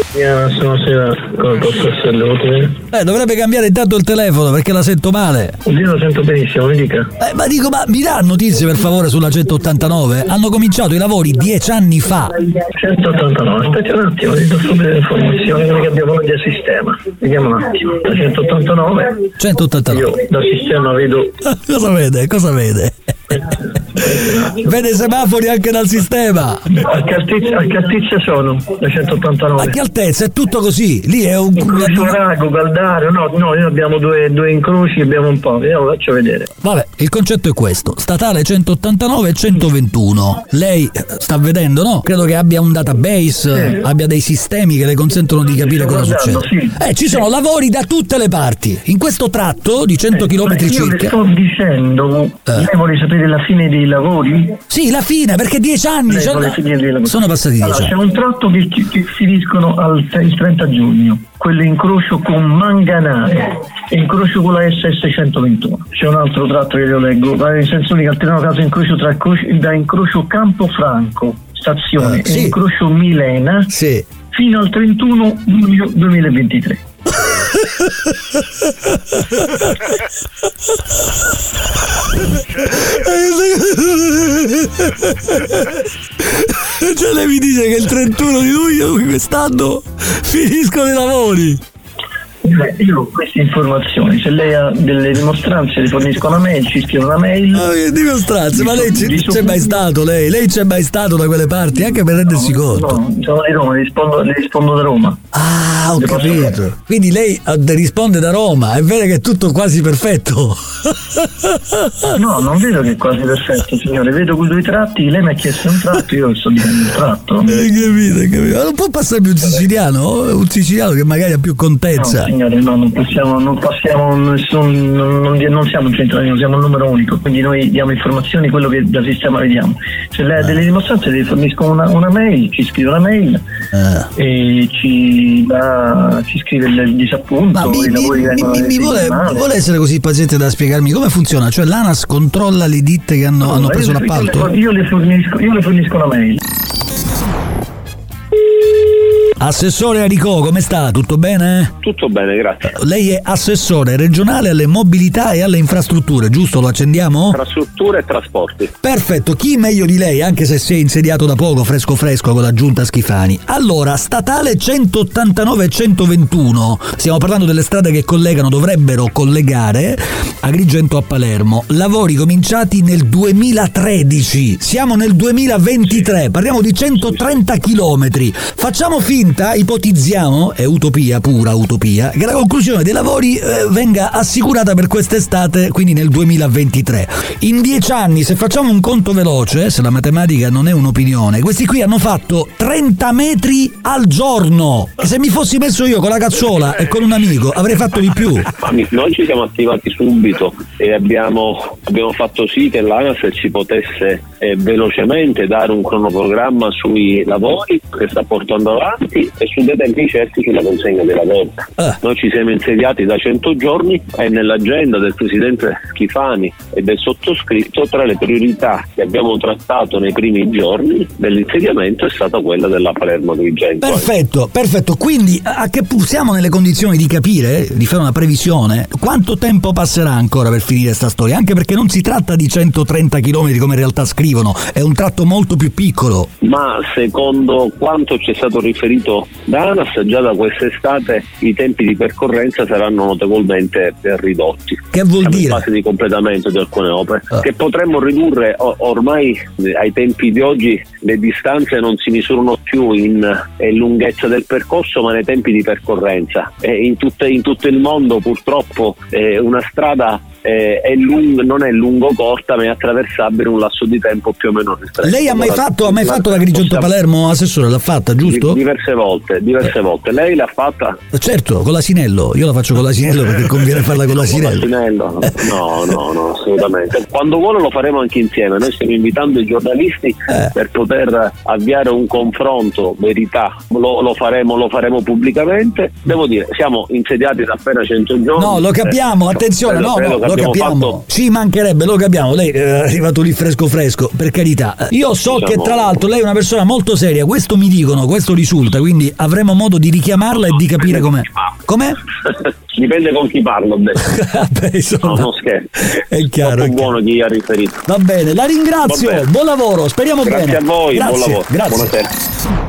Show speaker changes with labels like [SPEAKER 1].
[SPEAKER 1] Stasera posso essere utile?
[SPEAKER 2] Dovrebbe cambiare intanto il telefono perché la sento male.
[SPEAKER 1] Io lo sento benissimo, mi dica.
[SPEAKER 2] Ma mi dà notizie per favore sulla 189? Hanno cominciato i lavori 10 anni fa.
[SPEAKER 1] 189, aspetti un attimo, ti do subito le informazioni perché abbiamo noi del sistema. Vediamo un attimo. La 189.
[SPEAKER 2] 189.
[SPEAKER 1] Io dal sistema vedo.
[SPEAKER 2] Cosa vede? Cosa vede? Vede semafori anche dal sistema.
[SPEAKER 1] A che altezza sono? La 189.
[SPEAKER 2] A che altezza? È tutto così. Lì è un
[SPEAKER 1] incrocio Rago, Galdario. No, noi abbiamo due incroci, abbiamo un po'. Io lo faccio vedere.
[SPEAKER 2] Vabbè, il concetto è questo: statale 189 e 121. Lei sta vedendo, no? Credo che abbia un database, abbia dei sistemi che le consentono di capire cosa succede.
[SPEAKER 1] Sì.
[SPEAKER 2] Ci sono lavori da tutte le parti. In questo tratto di 100 km circa.
[SPEAKER 1] Io le sto dicendo, lei vuole sapere la fine dei lavori?
[SPEAKER 2] Sì, la fine, perché 10 anni sono passati 10 anni.
[SPEAKER 1] C'è un tratto che finiscono il 30 giugno, quello incrocio con Manganare e incrocio con la SS 121. C'è un altro tratto che io leggo, nel senso che alterno caso incrocio da incrocio Campofranco stazione e incrocio Milena fino al 31 luglio 2023.
[SPEAKER 2] Cioè lei mi dice che il 31 di luglio quest'anno finiscono i lavori.
[SPEAKER 1] Io ho queste informazioni, se lei ha delle dimostranze le fornisco una mail, ci scrive una mail.
[SPEAKER 2] Che dimostranze? Ma lei c'è mai stato? Lei c'è mai stato da quelle parti? Anche per rendersi conto.
[SPEAKER 1] No, sono di Roma, le rispondo da Roma.
[SPEAKER 2] Ah, ho capito. Quindi lei risponde da Roma, è vero che è tutto quasi perfetto.
[SPEAKER 1] No, non vedo che è quasi perfetto, signore, vedo quei due tratti, lei mi ha chiesto un tratto, io sto dicendo un tratto.
[SPEAKER 2] Capito. Ma non può passarmi un siciliano? Un siciliano che magari ha più contezza.
[SPEAKER 1] No, signore, no, non passiamo nessun, non siamo un centralino, siamo un numero unico, quindi noi diamo informazioni, quello che da sistema vediamo. Se lei ha delle dimostranze le fornisco una mail, ci scrive una mail e ci scrive il disappunto.
[SPEAKER 2] Vuole essere così paziente da spiegarmi come funziona? Cioè l'ANAS controlla le ditte che hanno preso l'appalto?
[SPEAKER 1] Io le fornisco una mail.
[SPEAKER 2] Assessore Aricò, come sta? Tutto bene?
[SPEAKER 3] Tutto bene, grazie.
[SPEAKER 2] Lei è assessore regionale alle mobilità e alle infrastrutture, giusto? Lo accendiamo?
[SPEAKER 3] Infrastrutture e trasporti.
[SPEAKER 2] Perfetto, chi meglio di lei, anche se si è insediato da poco, fresco con la giunta Schifani. Allora, statale 189 e 121, stiamo parlando delle strade che dovrebbero collegare Agrigento a Palermo. Lavori cominciati nel 2013, siamo nel 2023, parliamo di 130 chilometri. Facciamo finta, ipotizziamo, è pura utopia, che la conclusione dei lavori venga assicurata per quest'estate, quindi nel 2023. In 10 anni, se facciamo un conto veloce, se la matematica non è un'opinione, questi qui hanno fatto 30 metri al giorno. Se mi fossi messo io con la cazzuola e con un amico avrei fatto di più.
[SPEAKER 3] Noi ci siamo attivati subito e abbiamo fatto sì che l'ANAS ci potesse velocemente dare un cronoprogramma sui lavori che sta portando avanti e su dei tempi certi sulla consegna dei lavori. Noi ci siamo insediati da 100 giorni e nell'agenda del presidente Schifani e del sottoscritto tra le priorità che abbiamo trattato nei primi giorni dell'insediamento è stata quella della Palermo-Agrigento.
[SPEAKER 2] Perfetto, quindi siamo nelle condizioni di capire, di fare una previsione, quanto tempo passerà ancora per finire sta storia, anche perché non si tratta di 130 km come in realtà scrivono, è un tratto molto più piccolo.
[SPEAKER 3] Ma secondo quanto ci è stato riferito da ANAS, già da quest'estate i tempi di percorrenza saranno notevolmente ridotti.
[SPEAKER 2] Che vuol dire?
[SPEAKER 3] In fase di completamento di alcune opere che potremmo ridurre. Ormai ai tempi di oggi le distanze non si misurano più in lunghezza del percorso ma nei tempi di percorrenza, in tutto il mondo purtroppo una strada non è lungo corta ma è attraversabile in un lasso di tempo più o meno ristretto.
[SPEAKER 2] Lei ha mai fatto l'Agrigento-Palermo, assessore? L'ha fatta, giusto?
[SPEAKER 3] Diverse volte. Lei l'ha fatta?
[SPEAKER 2] Certo, con l'asinello. Io la faccio con l'asinello perché conviene farla con l'asinello.
[SPEAKER 3] No, assolutamente. Quando vuole lo faremo anche insieme. Noi stiamo invitando i giornalisti per poter avviare un confronto verità. Lo faremo pubblicamente. Devo dire, siamo insediati da appena 100 giorni.
[SPEAKER 2] No, lo capiamo, attenzione, no, lo capiamo. Ci mancherebbe, lo capiamo. Lei è arrivato lì fresco, per carità. Io so che tra l'altro lei è una persona molto seria, questo mi dicono, questo risulta, quindi avremo modo di richiamarla e di capire com'è. Com'è?
[SPEAKER 3] Dipende con chi parlo.
[SPEAKER 2] Vabbè, insomma,
[SPEAKER 3] no, scherzo.
[SPEAKER 2] È chiaro.
[SPEAKER 3] È buono chi ha riferito.
[SPEAKER 2] Va bene, la ringrazio. Buon lavoro, speriamo
[SPEAKER 3] Grazie
[SPEAKER 2] bene.
[SPEAKER 3] Grazie a voi,
[SPEAKER 2] Grazie.
[SPEAKER 3] buon lavoro.
[SPEAKER 2] Grazie.
[SPEAKER 3] Buonasera.